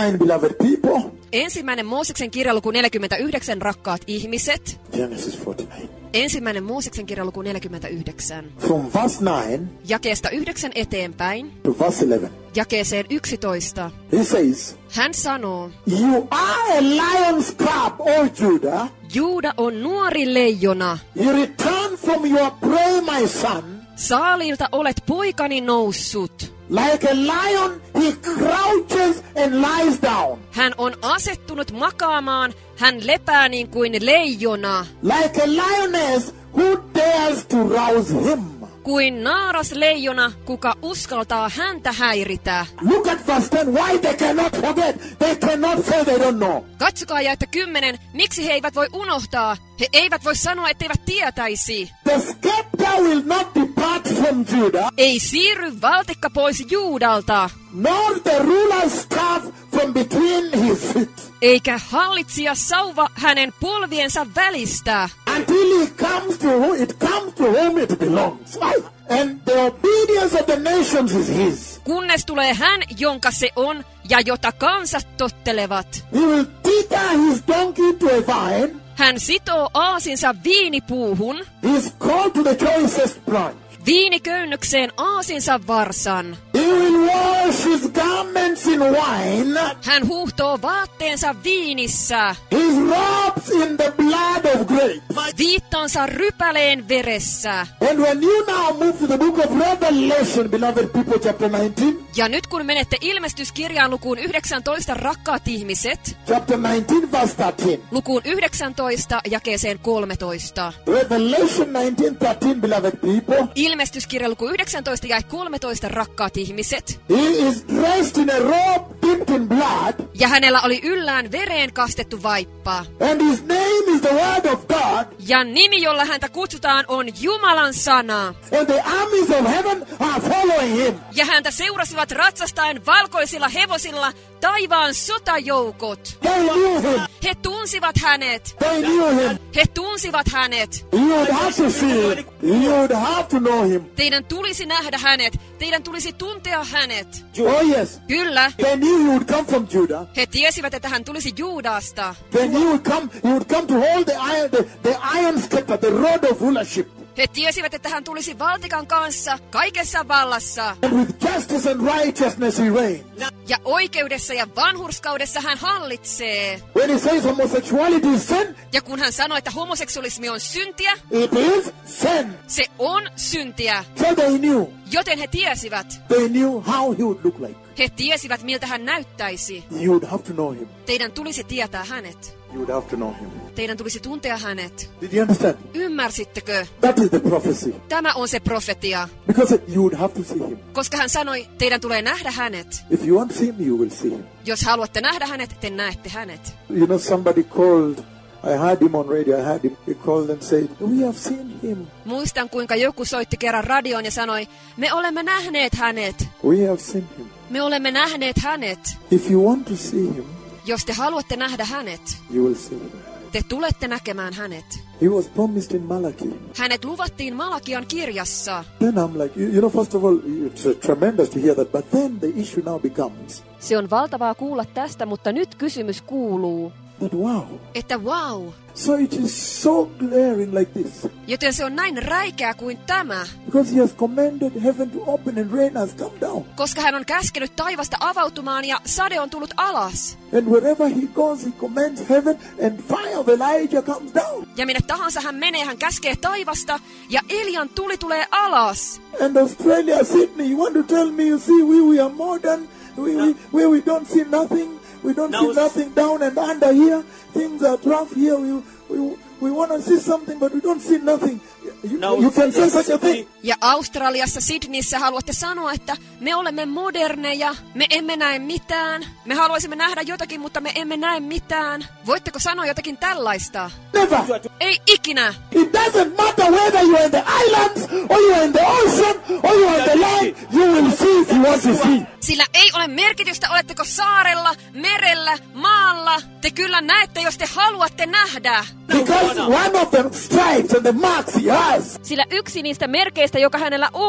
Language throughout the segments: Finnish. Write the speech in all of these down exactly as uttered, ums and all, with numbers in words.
forty-nine, beloved people. Ensimmäinen Mooseksen kirja luku neljäkymmentäyhdeksän, rakkaat ihmiset. Genesis forty-nine. Ensimmäinen Mooseksen kirja luku neljäkymmentäyhdeksän. From verse nine Jakeesta yhdeksän eteenpäin. to verse eleven. Jakeeseen yksitoista. He says, Hän sanoo, you are a lion's cub, O Judah. Juuda on nuori leijona. You return from your prey, my son. Saalilta olet poikani noussut. Like a lion, he crouches and lies down. Hän on asettunut makaamaan, hän lepää niin kuin leijona. Like a lioness who dares to rouse him. Kuin naaras leijona, kuka uskaltaa häntä häiritä. Look at verse ten. Why they cannot forget? They cannot say they don't know. Katsokaa jaetta kymmenen, miksi he eivät voi unohtaa? He eivät voi sanoa, etteivät tietäisi. The scepter will not depart from Judah, Ei siirry valtikka pois Juudalta, nor the ruler's staff from between his feet, eikä hallitsija sauva hänen polviensa välistä, until he comes to who it comes to whom it belongs. And the obedience of the nations is his. kunnes tulee hän, jonka se on, ja jota kansat tottelevat. He will tether his donkey to a vine. Hän sitoo aasinsa viinipuuhun, He is called to the choicest branch. viiniköynnökseen aasinsa varsan. He will wash his garments in wine, Hän huuhtoo vaatteensa viinissä, his robes in the blood of grapes. viittansa rypäleen veressä. And when you now move to the book of Revelation, beloved people, chapter nineteen, Ja nyt kun menette ilmestyskirjaan lukuun yhdeksäntoista, rakkaat ihmiset, chapter nineteen, verse thirteen. lukuun yhdeksäntoista, jakeeseen kolmetoista. Revelation nineteen thirteen, beloved people. Ilmestyskirja luku yhdeksäntoista ja kolmetoista, rakkaat ihmiset. He is dressed in a robe dipped in blood, Ja hänellä oli yllään vereen kastettu vaippa. and his name is the word of God, Ja nimi, jolla häntä kutsutaan, on Jumalan sana. and the armies of heaven are following him. Ja häntä seurasivat ratsastaen valkoisilla hevosilla taivaan sotajoukot. They knew him. He tunsivat hänet. They knew him. He tunsivat hänet. You would have to see him. You would have to know him. Teidän tulisi nähdä hänet. Teidän tulisi tuntea hänet. Oh yes. Kyllä. They knew he would come from Judah. He tiesivät, että hän tulisi Juudasta. They knew he would come. He would come to hold the iron, the, the iron scepter, the rod of rulership. He tiesivät, että hän tulisi valtikan kanssa kaikessa vallassa. And with justice and righteousness he reigns. Ja oikeudessa ja vanhurskaudessa hän hallitsee. When he says homosexuality is sin, Ja kun hän sanoi, että homoseksualismi on syntiä, it is sin. se on syntiä. So they knew. Joten he tiesivät. They knew how he would look like. He tiesivät, miltä hän näyttäisi. You would have to know him. Teidän tulisi tietää hänet. You would have to know him. Teidän tulisi tuntea hänet. Did you understand? Ymmärsittekö? That is the prophecy. Tämä on se profetia. Because you would have to see him. Koska hän sanoi, teidän tulee nähdä hänet. If you want to see him, you will see him. Jos haluatte nähdä hänet, te näette hänet. You know, somebody called, I heard him on radio, I heard him, he called and said, we have seen him. Muistan, kuinka joku soitti kerran radioon ja sanoi, me olemme nähneet hänet. We have seen him. Me olemme nähneet hänet. If you want to see him, Jos te haluatte nähdä hänet, you will see him. te tulette näkemään hänet. He was promised in Malachi. Hänet luvattiin Malakian kirjassa. Then I'm like, you, you know, first of all, it's uh, tremendous to hear that, but then the issue now becomes Se on valtavaa kuulla tästä, mutta nyt kysymys kuuluu, that, wow, että wow, so it is so glaring like this. joten se on näin räikeä kuin tämä, Because he has commanded heaven to open and rain has come down. koska hän on käskenyt taivasta avautumaan ja sade on tullut alas. And wherever he goes, he commands heaven and fire of Elijah comes down. Ja minne tahansa hän menee, hän käskee taivasta ja Elian tuli tulee alas. And Australia, Sydney, you want to tell me, you see, we, we are modern, we, we, where we don't see nothing, we don't No. see nothing down and under here, things are rough here, we, we, we want to see something, but we don't see nothing. You, No, you can say yes, such a thing. Ja Australiassa, Sydneyssä haluatte sanoa, että me olemme moderneja, me emme näe mitään. Me haluaisimme nähdä jotakin, mutta me emme näe mitään. Voitteko sanoa jotakin tällaista? Never. Ei ikinä. It doesn't matter whether you're in the islands, or you're in the ocean, or you're on the land, you will see if you want to see. Sillä ei ole merkitystä, oletteko saarella, merellä, maalla. Te kyllä näette, jos te haluatte nähdä. Because one of the stripes and the marks he has Sillä yksi niistä merkeistä, joka hänellä on,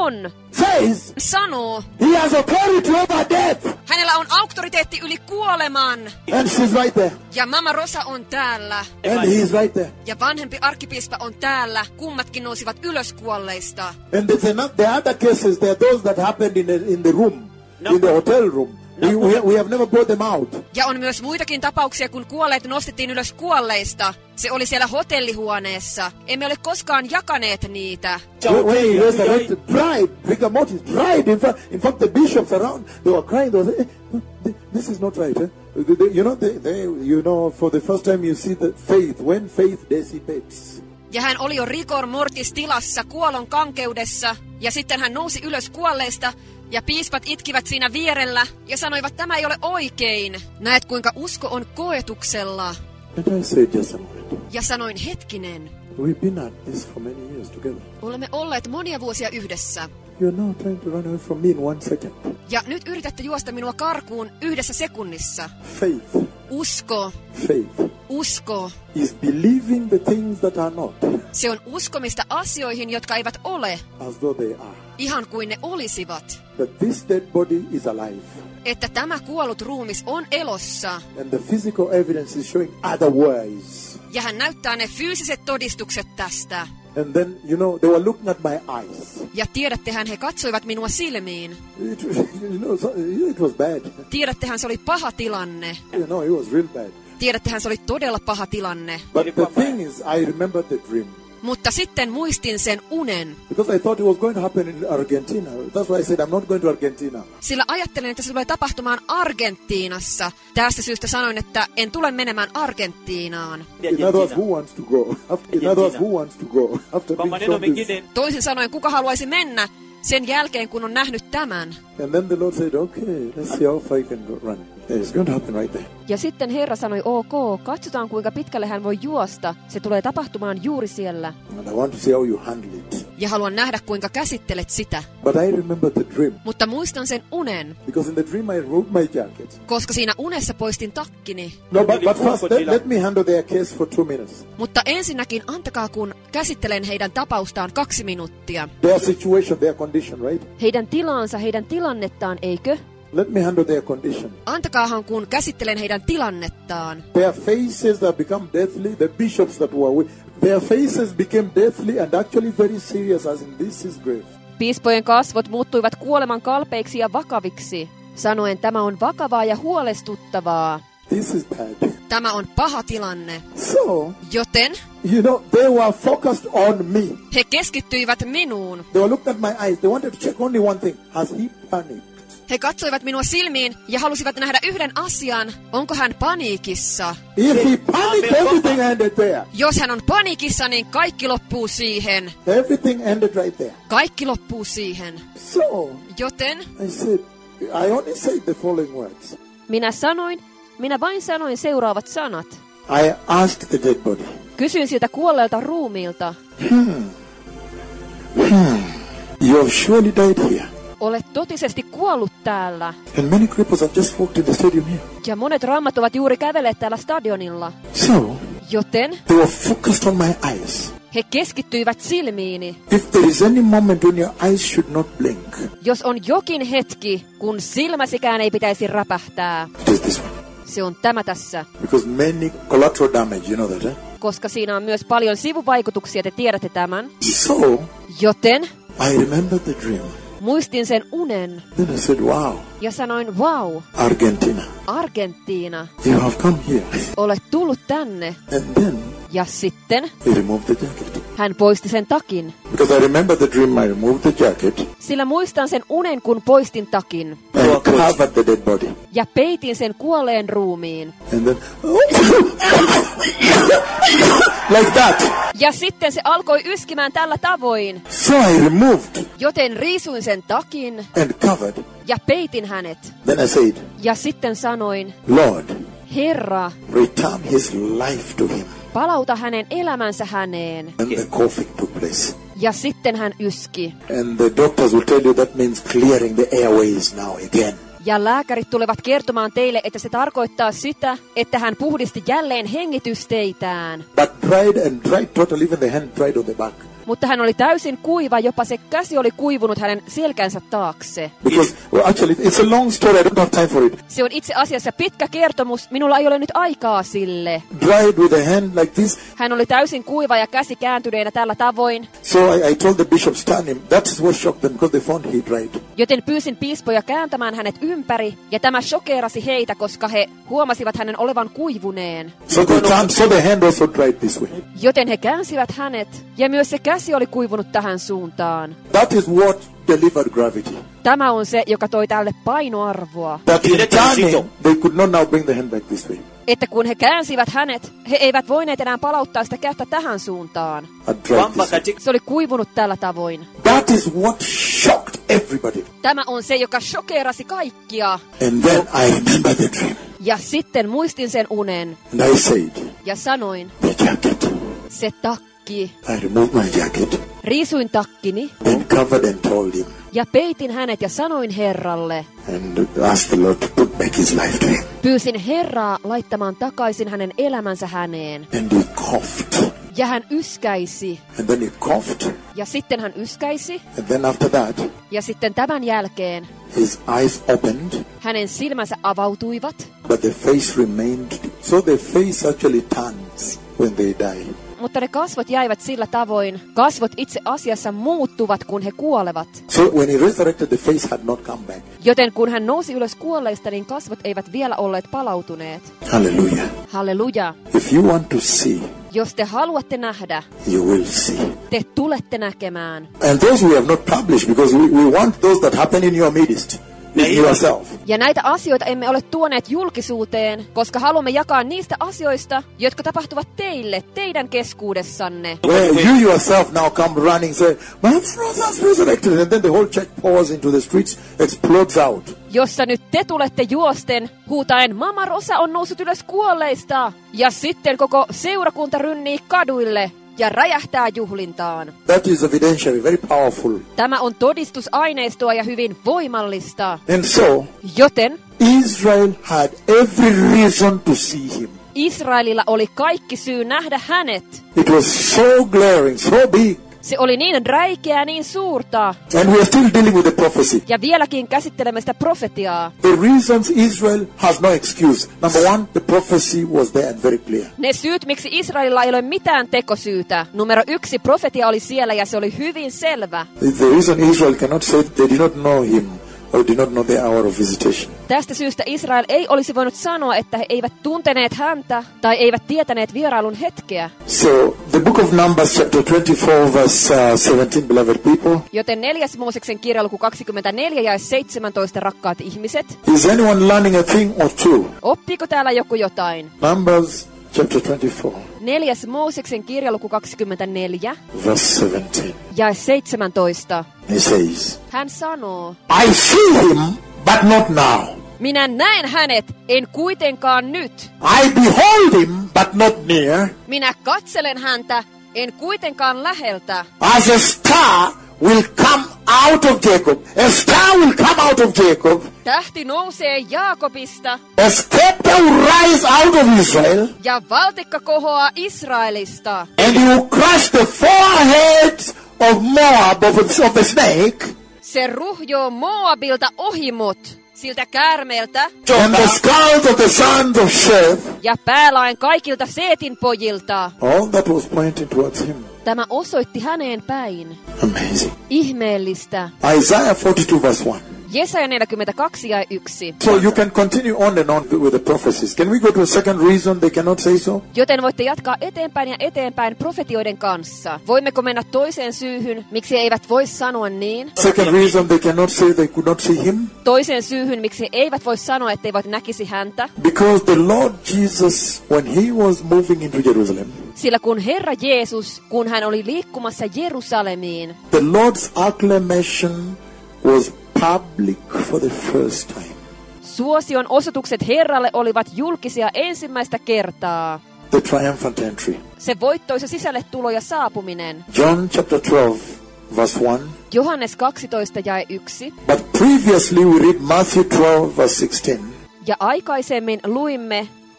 says sanoo, he has authority over death. hänellä on auktoriteetti yli kuoleman. And she's right there. Ja Mama Rosa on täällä. And he's right there. Ja vanhempi arkkipiispa on täällä. Kummatkin nousivat ylös kuolleista. And there's another, the other cases, there are those that happened in the, in the room, No. in the hotel room. We, we, we have never brought them out. Ja on myös muitakin tapauksia, kun kuolleet nostettiin ylös kuolleista. Se oli siellä hotellihuoneessa. Emme ole koskaan jakaneet niitä. When, when he resurrected, pride, rigor mortis, pride. In fact, in fact, the bishops around, they were crying. They were saying, eh, this is not right. Eh? They, they, you know, they, they, you know, for the first time you see the faith, when faith dissipates. Ja hän oli jo rigor mortis tilassa kuolon kankeudessa. Ja sitten hän nousi ylös kuolleista. Ja piispat itkivät siinä vierellä ja sanoivat, tämä ei ole oikein. Näet, kuinka usko on koetuksella. And I said just a moment. Ja sanoin, hetkinen. We've been at this for many years together. Olemme olleet monia vuosia yhdessä. You're now trying to run away from me in one second. Ja nyt yritätte juosta minua karkuun yhdessä sekunnissa. Faith, Usko, faith usko. is believing the things that are not Se on uskomista asioihin, jotka eivät ole, as though they are. ihan kuin ne olisivat. That this dead body is alive. Että tämä kuollut ruumis on elossa. And the physical evidence is showing otherwise. Ja hän näyttää ne fyysiset todistukset tästä. And then, you know, they were looking at my eyes. Ja tiedättehän, he katsoivat minua silmiin. It, you know, so- it was bad. Tiedättehän, se oli paha tilanne. You know, it was real bad. Tiedättehän, se oli todella paha tilanne. But the thing is, I remember the dream. Mutta sitten muistin sen unen. Because I thought it was going to happen in Argentina. That's why I said I'm not going to Argentina. Sillä ajattelin, että se tulee tapahtumaan Argentiinassa. Tästä syystä sanoin, että en tule menemään Argentiinaan. In other words, who wants to go? After, in other words, who wants to go? After Kwa being maneno shown this. mengine, Toisin sanoen, kuka haluaisi mennä sen jälkeen, kun on nähnyt tämän? And then the Lord said, okay, let's see how far you can go, run. Yeah, it's going to happen right there. Ja sitten Herra sanoi, ok, katsotaan kuinka pitkälle hän voi juosta. Se tulee tapahtumaan juuri siellä. And I want to see how you handle it. Ja haluan nähdä, kuinka käsittelet sitä. But I remember the dream. Mutta muistan sen unen, Because in the dream I removed my jacket. koska siinä unessa poistin takkini. No, but, but first, let, let me handle their case for two minutes. Mutta ensinnäkin antakaa, kun käsittelen heidän tapaustaan kaksi minuuttia. Their situation, their condition, right? Heidän tilaansa, heidän tilannettaan, eikö? Let me handle their condition. Antakaahan, kun käsittelen heidän tilannettaan. Their faces have become deathly. The bishops that were with, their faces became deathly and actually very serious, as in this is grave. Piispojen kasvot muuttuivat kuoleman kalpeiksi ja vakaviksi. Sanoen, tämä on vakavaa ja huolestuttavaa. This is bad. Tämä on paha tilanne. So, Joten you know, they were focused on me. he keskittyivät minuun. They were looking at my eyes. They wanted to check only one thing. Has he panicked? He katsoivat minua silmiin ja halusivat nähdä yhden asian. Onko hän paniikissa? If he panicked, everything ended there. Jos hän on paniikissa, niin kaikki loppuu siihen. Everything ended right there. Kaikki loppuu siihen. So, Joten I said, I only said the following words. Minä sanoin, minä vain sanoin seuraavat sanat. I asked the dead body, Kysyin siltä kuolleelta ruumiilta, you have surely died here. olet totisesti kuollut täällä. And many cripples have just walked in the stadium here. Ja monet rammat ovat juuri kävelleet täällä stadionilla. So, Joten they were focused on my eyes. he keskittyivät silmiini. If there is any moment when your eyes should not blink, Jos on jokin hetki, kun silmäsikään ei pitäisi räpähtää, it is this one. se on tämä tässä. Because many collateral damage, you know that, eh? Koska siinä on myös paljon sivuvaikutuksia, te tiedätte tämän. So, Joten I remember the dream. muistin sen unen Then I said, wow, ja sanoin, wow, Argentina, Argentiina, you have come here. olet tullut tänne. And then Ja sitten he removed the jacket. hän poisti sen takin. Because I remember the dream, I removed the jacket Sillä muistan sen unen, kun poistin takin. and covered the dead body. Ja peitin sen kuolleen ruumiin. And then, like that. Ja sitten se alkoi yskimään tällä tavoin. So I removed Joten riisuin sen takin and covered. ja peitin hänet. Then I said, Ja sitten sanoin, Lord, Herra, return his life to him. palauta hänen elämänsä häneen. And the coughing took place. Ja sitten hän yski. And the doctors will tell you that means clearing the airways now again. Ja lääkärit tulevat kertomaan teille, että se tarkoittaa sitä, että hän puhdisti jälleen hengitysteitään. But dried and dried totally, even the hand dried on the back. Mutta hän oli täysin kuiva, jopa se käsi oli kuivunut hänen selkänsä taakse. Because, well, actually, it's a long story. I don't have time for it. Se on itse asiassa pitkä kertomus, minulla ei ole nyt aikaa sille. Dried with a hand like this. Hän oli täysin kuiva ja käsi kääntyneenä tällä tavoin. So I, I told the bishop, stand him. That is what shocked them because they found he dried. Joten pyysin piispoja kääntämään hänet ympäri, ja tämä shokeerasi heitä, koska he huomasivat hänen olevan kuivuneen. So they turned, so the hand also dried this way. Joten he käänsivät hänet, ja myös se käsi oli kuivunut tähän suuntaan. That is what delivered gravity. Tämä on se, joka toi tälle painoarvoa. That in turning, they could not now bring the hand back this way. Että kun he käänsivät hänet, he eivät voineet enää palauttaa sitä kättä tähän suuntaan. Se oli kuivunut tällä tavoin. That is what shocked everybody. Tämä on se, joka shokeerasi kaikkia. And then I remember the dream. Ja sitten muistin sen unen. And I said, ja sanoin, the jacket. Se takki. I removed my jacket. Riisuin takkini. And covered and told him. Ja peitin hänet ja sanoin Herralle. And asked the Lord to put back his life to him. Pyysin Herraa laittamaan takaisin hänen elämänsä häneen. And he coughed. Ja hän yskäisi. And then he coughed. Ja sitten hän yskäisi. And then after that, ja sitten tämän jälkeen his eyes opened. Hänen silmänsä avautuivat. But the face remained. So the face actually turns when they die. Mutta ne kasvot jäivät sillä tavoin. Kasvot itse asiassa muuttuvat, kun he kuolevat. So when he resurrected, the face had not come back. Joten kun hän nousi ylös kuolleista, niin kasvot eivät vielä olleet palautuneet. Hallelujah. Halleluja. If you want to see, jos te haluatte nähdä, you will see. Te tulette näkemään. And those we have not published, because we, we want those that happen in your midst. Ja näitä asioita emme ole tuoneet julkisuuteen, koska haluamme jakaa niistä asioista, jotka tapahtuvat teille, teidän keskuudessanne. Where you yourself now come running, say, my brother's resurrected, and then the whole church pours into the streets, explodes out. Jossa nyt te tulette juosten, huutaen, Mama Rosa on noussut ylös kuolleista. Ja sitten koko seurakunta rynnii kaduille ja räjähtää juhlintaan. That is evidentiary, very powerful. Tämä on todistusaineistoa ja hyvin voimallista. And so, joten Israel had every reason to see him. Israelilla oli kaikki syy nähdä hänet. It was so glaring, so big. Se oli niin räikeä, niin suurta. And we are still dealing with the prophecy. Ja vieläkin käsittelemme sitä profetiaa. The reasons Israel has no excuse. Number one, the prophecy was there and very clear. Ne syyt, miksi Israelilla ei ole mitään tekosyytä. Numero yksi, profetia oli siellä ja se oli hyvin selvä. The reason Israel cannot say they did not know him or did not know the hour of visitation. Tästä syystä Israel ei olisi voinut sanoa, että he eivät tunteneet häntä tai eivät tietäneet vierailun hetkeä. So, the book of Numbers chapter twenty-four verse uh, seventeen, beloved people. Joten neljäs Mooseksen kirja luku kaksikymmentäneljä ja seitsemäntoista, rakkaat ihmiset. Is anyone learning a thing or two? Oppiiko täällä joku jotain? Numbers chapter twenty-four. Neljäs Mooseksen kirja luku kaksikymmentäneljä. Verse seventeen. Ja seitsemäntoista. He says, hän sanoo, I see him, but not now. Minä näen hänet, en kuitenkaan nyt. I behold him, but not near. Minä katselen häntä, en kuitenkaan läheltä. As a star will come out of Jacob. A star will come out of Jacob. Tähti nousee Jaakobista. A scepter will rise out of Israel. Ja valtikka kohoaa Israelista. And he will crush the foreheads of Moab, of the snake. Se ruhjoo Moabilta ohimot, siltä käärmeeltä. And the skulls of the sons of Sheth. Ja päälaen kaikilta Seetin pojilta. All that was pointing towards him. Tämä osoitti häneen päin. Amazing. Ihmeellistä. Isaiah forty-two verse one. Jesaja neljäkymmentäkaksi ja yksi. So you can continue on and on with the prophecies. Can we go to a second reason they cannot say so? Joten voitte jatkaa eteenpäin ja eteenpäin profetioiden kanssa. Voimmeko mennä toiseen syyhyn, miksi eivät voi sanoa niin? Second reason they cannot say they could not see him. Toiseen syyhyn, miksi eivät voi sanoa, etteivät näkisi häntä. Because the Lord Jesus, when he was moving into Jerusalem, sillä kun Herra Jeesus, kun hän oli liikkumassa Jerusalemiin, the Lord's acclamation was public for the first time. Suosion osoitukset Herralle olivat julkisia ensimmäistä kertaa. The triumphant entry. Se voittoisa sisälle tulo ja saapuminen. John chapter twelve verse one. Johannes kaksitoista jae yksi. But previously we read Matthew twelve verse sixteen. Ja aikaisemmin luimme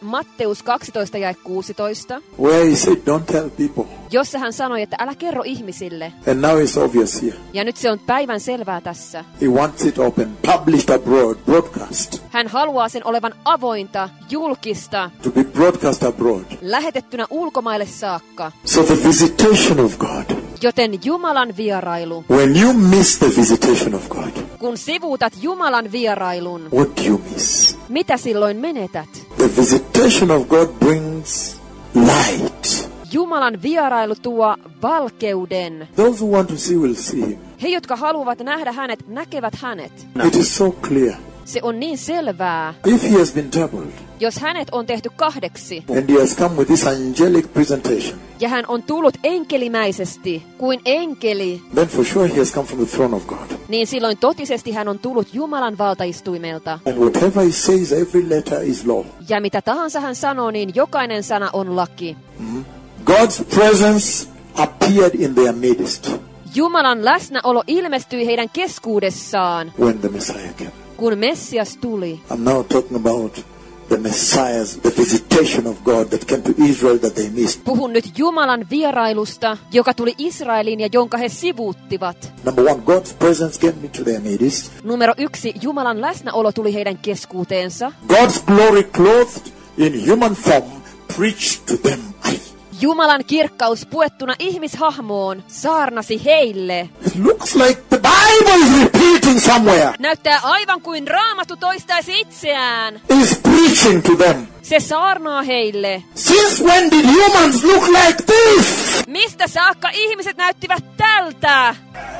Matteus kaksitoista jae kuusitoista, where he said, don't tell people. jossa hän sanoi, että älä kerro ihmisille. And now it's obvious here. Ja nyt se on päivän selvää tässä. He wants it open, published abroad, broadcast. Hän haluaa sen olevan avointa, julkista, To be broadcast abroad. lähetettynä ulkomaille saakka. So the visitation of God. Joten Jumalan vierailu. When you miss the visitation of God, Kun sivuutat Jumalan vierailun, what do you miss? mitä silloin menetät? The visitation of God brings light. Jumalan vierailu tuo valkeuden. Those who want to see will see him. He, jotka haluavat nähdä hänet, näkevät hänet. It is so clear. Se on niin selvää. If he has been doubled Jos hänet on tehty kahdeksi, and he has come with this angelic presentation, ja hän on tullut enkelimäisesti kuin enkeli, then for sure he has come from the throne of God. niin silloin totisesti hän on tullut Jumalan valtaistuimelta. And whatever he says, every letter is law. Ja mitä tahansa hän sanoo, niin jokainen sana on laki. Mm-hmm. God's presence appeared in their midst Jumalan läsnäolo ilmestyi heidän keskuudessaan, when the Messiah came. kun Messias tuli. I'm now talking about the Messiah's, the visitation of God that came to Israel that they missed. Puhun nyt Jumalan vierailusta, joka tuli Israeliin ja jonka he sivuuttivat. Number one, God's presence came into their midst. Numero yksi, Jumalan läsnäolo tuli heidän keskuuteensa. God's glory clothed in human form preached to them. Jumalan kirkkaus puettuna ihmishahmoon saarnasi heille. It looks like the Bible is repeating somewhere. Näyttää aivan kuin Raamattu toistaisi itseään. Is preaching to them. Se saarnaa heille. Since when did humans look like this? Mistä saakka ihmiset näyttivät tältä?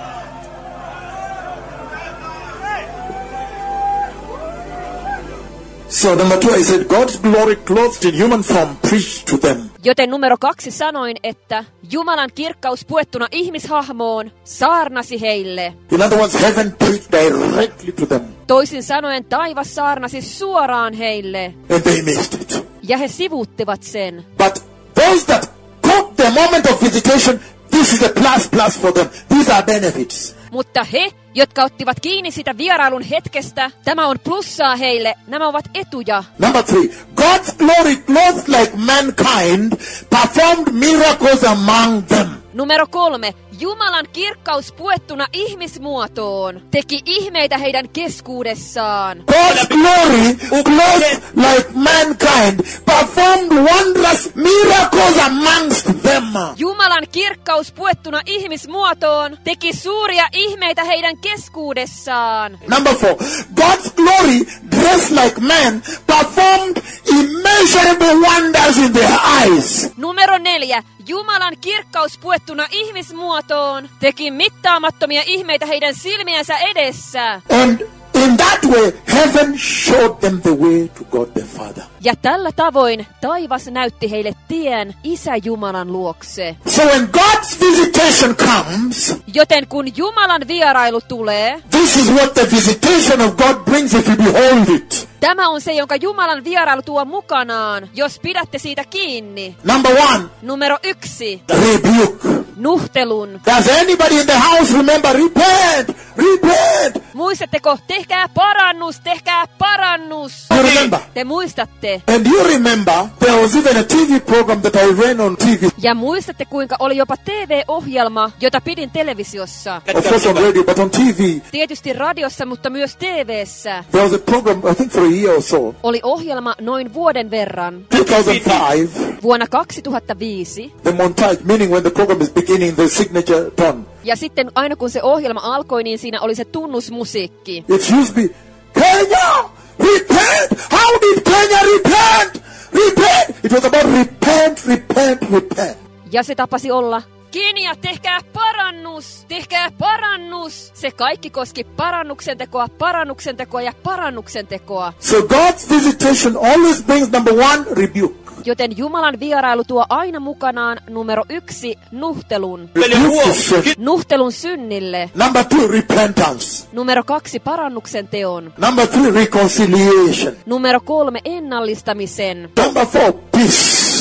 So number two, I said, God's glory clothed in human form preached to them. Joten numero kaksi sanoin, että Jumalan kirkkaus puettuna ihmishahmoon saarnasi heille. In other words, heaven preached directly to them. Toisin sanoen taivas saarnasi suoraan heille. And they missed it. Ja he sivuuttivat sen. But those that caught the moment of visitation, this is a plus plus for them. These are benefits. Mutta he, jotka ottivat kiinni sitä vierailun hetkestä, tämä on plussaa heille, nämä ovat etuja. Number three, God's glory clothed like mankind performed miracles among them. Numero kolme, Jumalan kirkkaus puettuna ihmismuotoon teki ihmeitä heidän keskuudessaan. God's glory clothed like mankind performed wondrous miracles amongst them. Jumalan kirkkaus puettuna ihmismuotoon teki suuria ihmeitä heidän keskuudessaan. Number four, God's glory dressed like man performed immeasurable wonders in their eyes. Numero neljä, Jumalan kirkkaus puettuna ihmismuotoon teki mittaamattomia ihmeitä heidän silmiensä edessä. And in that way, heaven showed them the way to God the Father. Ja tällä tavoin taivas näytti heille tien Isä Jumalan luokse. So when God's visitation comes, Joten kun Jumalan vierailu tulee, this is what the visitation of God brings if you behold it. tämä on se, jonka Jumalan vierailu tuo mukanaan, jos pidätte siitä kiinni. Number one, Numero yksi, rebuke. nuhtelun. Does anybody in the house remember? Repent! Repent! Muistatteko, tehkää parannus, tehkää parannus. You remember? Te muistatte. And you remember, there was even a T V program that I ran on T V. Ja muistatte, kuinka oli jopa T V-ohjelma, jota pidin televisiossa. Of course on radio, but on T V. Tietysti radiossa, mutta myös T V:ssä. There was a program, I think for a year or so. Oli ohjelma noin vuoden verran. two thousand five. Vuonna kaksituhattaviisi. The montage, meaning when the program is beginning, the signature tone. Ja sitten aina kun se ohjelma alkoi, niin siinä oli se tunnusmusiikki. It used to be, Kenya, repent! How did Kenya repent? Repent! It was about repent, repent, repent. Ja se tapasi olla, Kenia, tehkää parannus, tehkää parannus. Se kaikki koski parannuksen tekoa, parannuksen tekoa ja parannuksen tekoa. So God's visitation always brings number one, rebuke. Joten Jumalan vierailu tuo aina mukanaan numero yksi, nuhtelun. Rebuke. Nuhtelun synnille. Number two, repentance. Numero kaksi, parannuksen teon. Number three, reconciliation. Numero kolme, ennallistamisen. Number four, peace.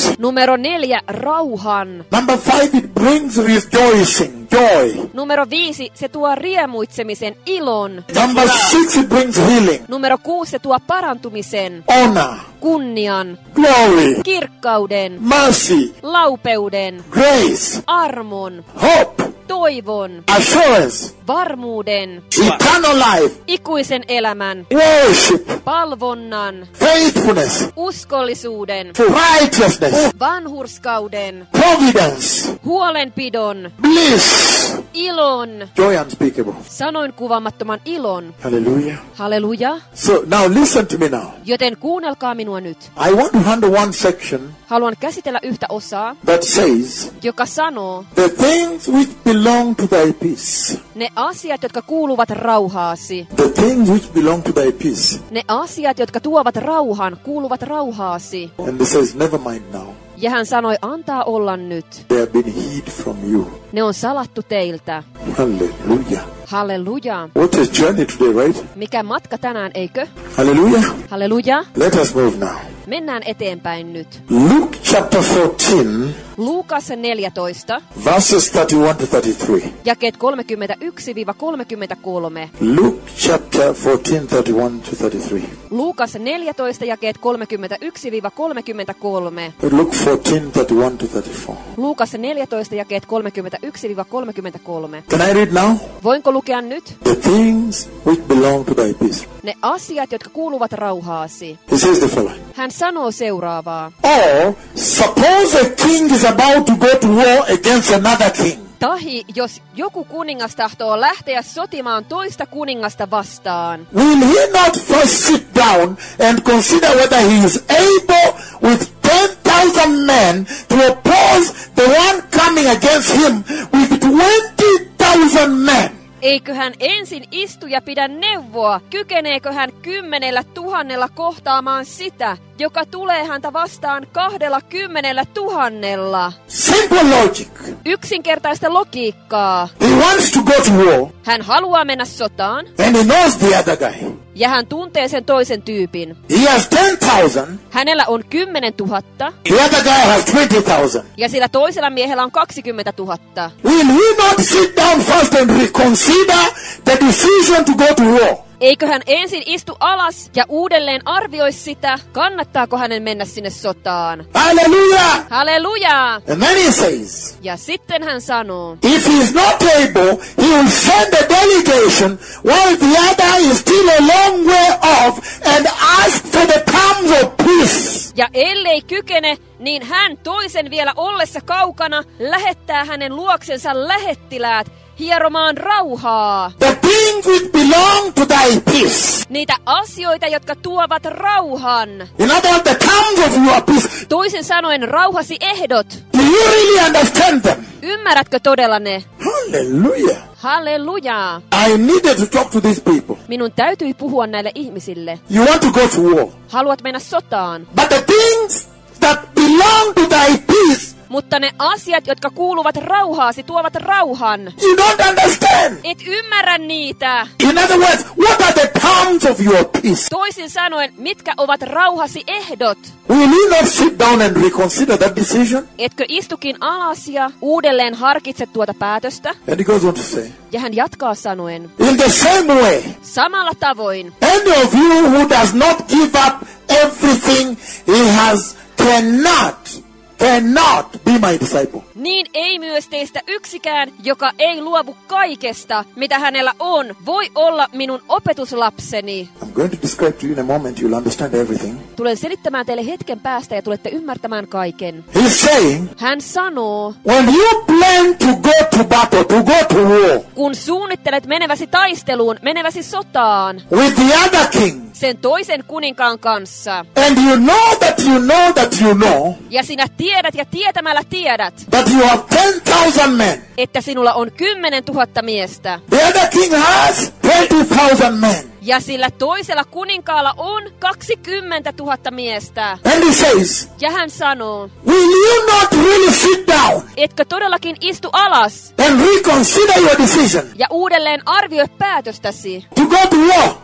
peace. Numero neljä, rauhan. Number five, it brings rejoicing, joy. Numero viisi, se tuo riemuitsemisen, ilon. Number six, it brings healing, Numero kuusi, se tuo parantumisen, honor, kunnian, glory, kirkkauden, mercy, laupeuden, grace, armon, hope, toivon, assurance, varmuuden, eternal life, ikuisen elämän, worship, palvonnan, faithfulness, uskollisuuden, righteousness, vanhurskauden, providence, huolenpidon, bliss, ilon, joy unspeakable. sanoin kuvaamattoman ilon. Hallelujah. Halleluja. So now listen to me now. Joten kuunnelkaa minua nyt. I want to handle one section Haluan käsitellä yhtä osaa, that says, joka sanoo, the things which belong to thy peace. ne asiat, jotka kuuluvat rauhaasi. The things which belong to thy peace. Ne asiat, jotka tuovat rauhan, kuuluvat rauhaasi. And he says, never mind now. Ja hän sanoi, antaa olla nyt. They have been hid from you. Ne on salattu teiltä. Hallelujah. Halleluja. What a journey today, right? Mikä matka tänään, eikö? Hallelujah. Halleluja. Let us move now. Mennään eteenpäin nyt. Luke chapter fourteen, Luukas neljätoista, verses thirty-one to thirty-three. jakeet kolmekymmentäyksi kolmekymmentäkolme. Luke chapter fourteen, thirty-one to thirty-three. Luukas neljätoista, jakeet kolmekymmentäyksi kolmekymmentäkolme. Luke fourteen, thirty-one to thirty-four. Luukas neljätoista, jakeet kolmekymmentäyksi kolmekymmentäkolme. Can I read now? Voinko lukea nyt? The things which belong to thy peace. Ne asiat, jotka kuuluvat rauhaasi. He says the following. Hän sanoo seuraavaa. Or, suppose a king is about to go to war against another king. Tahi, jos joku kuningas tahtoo lähteä sotimaan toista kuningasta vastaan, Will he not first sit down and consider whether he is able with ten thousand men to oppose the one coming against him with twenty thousand men? eikö hän ensin istu ja pidä neuvoa, kykeneekö hän kymmenellä tuhannella kohtaamaan sitä, joka tulee häntä vastaan kahdella kymmenellä tuhannella? Simple logic. Yksinkertaista logiikkaa. He wants to go to war Hän haluaa mennä sotaan, and he knows the other guy. ja hän tuntee sen toisen tyypin. He has ten thousand, Hänellä on kymmenen tuhatta, the other guy has twenty thousand. ja sillä toisella miehellä on kaksikymmentä tuhatta. Will he not sit down first and reconsider the decision to go to war? Eikö hän ensin istu alas ja uudelleen arvioi sitä, kannattaako hänen mennä sinne sotaan? Hallelujah! Halleluja! And then he says, Ja sitten hän sanoo, if he is not able, he will send a delegation while the other is still a long way off and ask for the terms of peace. ja ellei kykene, niin hän toisen vielä ollessa kaukana lähettää hänen luoksensa lähettiläät hieromaan rauhaa. The things which belong to thy peace. Niitä asioita, jotka tuovat rauhan. In other words, the terms of your peace. Toisin sanoen rauhasi ehdot. Do you really understand them? Ymmärrätkö todella ne? Hallelujah. Halleluja! I needed to talk to these people. Minun täytyi puhua näille ihmisille. You want to go to war. Haluat mennä sotaan. But the things that belong to thy peace, Mutta ne asiat, jotka kuuluvat rauhaasi, tuovat rauhan. you don't understand. Et ymmärrä niitä. In other words, what are the terms of your peace? Toisin sanoen, mitkä ovat rauhasi ehdot? Will you not sit down and reconsider that decision? Etkö istukin alas ja uudelleen harkitse tuota päätöstä? And he goes on to say, Ja hän jatkaa sanoen, in the same way, samalla tavoin, any of you who does not give up everything he has cannot, cannot be my disciple. niin ei myös teistä yksikään, joka ei luovu kaikesta, mitä hänellä on, voi olla minun opetuslapseni. I'm going to describe to you in a moment, you'll understand everything. Tulen selittämään teille hetken päästä ja tulette ymmärtämään kaiken. He's saying, Hän sanoo, when you plan to go to battle, to go to war, kun suunnittelet meneväsi taisteluun, meneväsi sotaan, with the other king, sen toisen kuninkaan kanssa, and you know that you know that you know ja sinä tiedät ja tietämällä tiedät, that you have ten thousand men, että sinulla on kymmenen tuhatta miestä, the other king has twenty thousand men. ja sillä toisella kuninkaalla on kaksikymmentä tuhatta miestä. And he says, Ja hän sanoo, will you not really sit down etkö todellakin istu alas and reconsider your decision ja uudelleen arvioi päätöstäsi, to go to war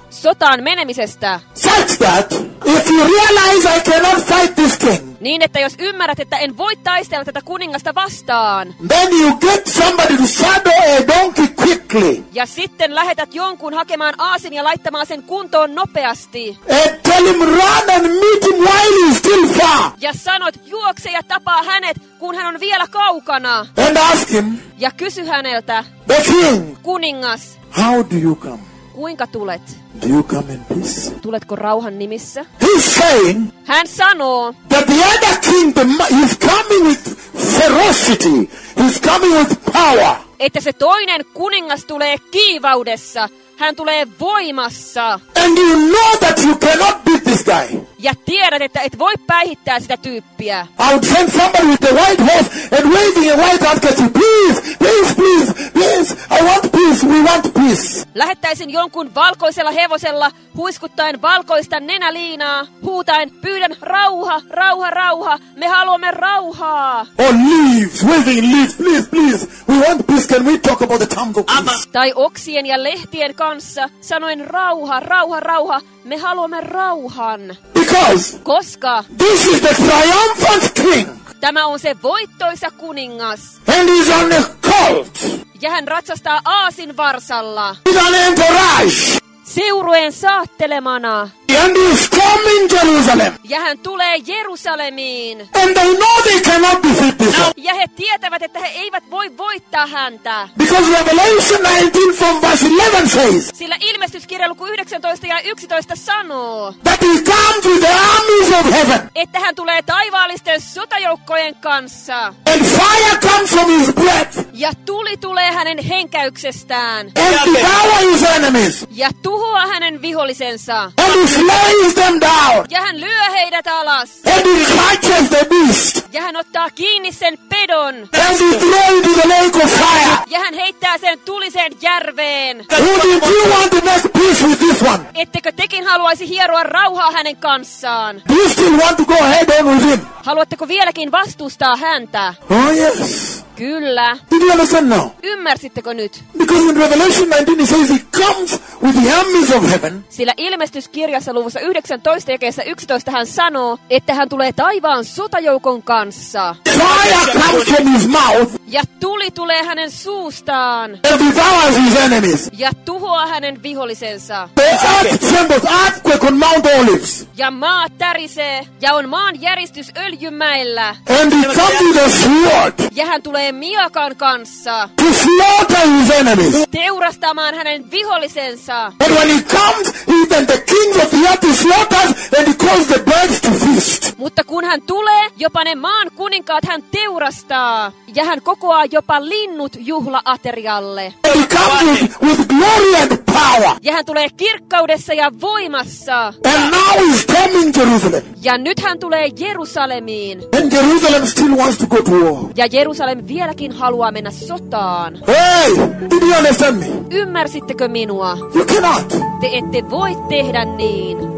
sotaan menemisestä. Such that if you realize I cannot fight this king, Niin, että jos ymmärrät, että en voi taistella tätä kuningasta vastaan, then you get somebody to saddle a donkey quickly ja sitten lähetät jonkun hakemaan aasin ja laittamaan sen kuntoon nopeasti, and tell him run and meet him while he's still far, ja sanot, juokse ja tapaa hänet, kun hän on vielä kaukana, and ask him, ja kysy häneltä, the king, kuningas, how do you come? kuinka tulet? Do you come in peace? Tuletko rauhan nimissä? He's saying Hän sanoo, that the other king, the, ma- he's coming with ferocity. He's coming with power. että se toinen kuningas tulee kiivaudessa, hän tulee voimassa, And you know that you cannot beat this guy. ja tiedät, että et voi päihittää sitä tyyppiä. I would send somebody with the white horse and waving a white handkerchief. Please, please, please, please. I want peace. We want peace. Lähettäisin jonkun valkoisella hevosella, huiskuttaen valkoista nenäliinaa, huutaen, pyydän rauha, rauha, rauha, me haluamme rauhaa. Or leaves, waving leaves. Please, please. We want peace. Can we talk about the tongue of peace? Tai oksien ja lehtien kanssa, sanoen rauha, rauha, rauha, me haluamme rauhan. Because Koska this is the triumphant king. tämä on se voittoisa kuningas, And he's on a colt. ja hän ratsastaa aasin varsalla, He's on entourage. seurueen saattelemana, And he's coming Jerusalem. ja hän tulee Jerusalemiin. And they know they cannot defeat this one. Ja he tietävät, että he eivät voi voittaa häntä. Because Revelation nineteen from verse eleven says Sillä ilmestyskirja luku yhdeksäntoista ja yksitoista sanoo, that he comes with the armies of heaven. että hän tulee taivaallisten sotajoukkojen kanssa. And fire comes from his breath. Ja tuli tulee hänen henkäyksestään. And devour his enemies. Ja tuhoaa hänen vihollisensa. And he slays them down. Ja hän lyö heidät alas. And he catches the beast. Ja hän ottaa kiinni sen pedon. And he throws into the lake of fire. Ja hän heittää sen tuliseen järveen. Who did you want to make peace with this one? Ettekö tekin haluaisi hieroa rauhaa hänen kanssaan? Do you still want to go ahead on with him? Haluatteko vieläkin vastustaa häntä? Oh yes. Kyllä. Did you understand now? Ymmärsittekö nyt? Because in Revelation nineteen it says he comes with the armies of heaven. Sillä ilmestyskirjassa luvussa yhdeksäntoista jakeessa yksitoista hän sanoo, että hän tulee taivaan sotajoukon kanssa. Fire comes from his mouth Ja tuli tulee hänen suustaan. and devours his enemies. Ja tuhoaa hänen vihollisensa. The earth trembles, earthquake on Mount Olives. Ja maa tärisee. Ja on maan järistys Öljymäellä. And he comes with a sword Ja hän tulee miakan kanssa. to slaughter his enemies. Teurastamaan hänen vihollisensa. And when he comes, he then the kings of the earth he slaughters and he calls the birds to feast. Mutta kun hän tulee, jopa ne maan kuninkaat hän teurastaa. Ja hän kokoaa jopa linnut juhlaaterialle. And he comes with, with glory and power. Ja hän tulee kirkkaudessa ja voimassa. And now he's coming Jerusalem. Ja nyt hän tulee Jerusalemiin. And Jerusalem still wants to go to war. Ja Jerusalem vieläkin haluaa mennä sotaan. Hey, did you understand me? Ymmärsittekö minua? You cannot. Te ette voi tehdä niin.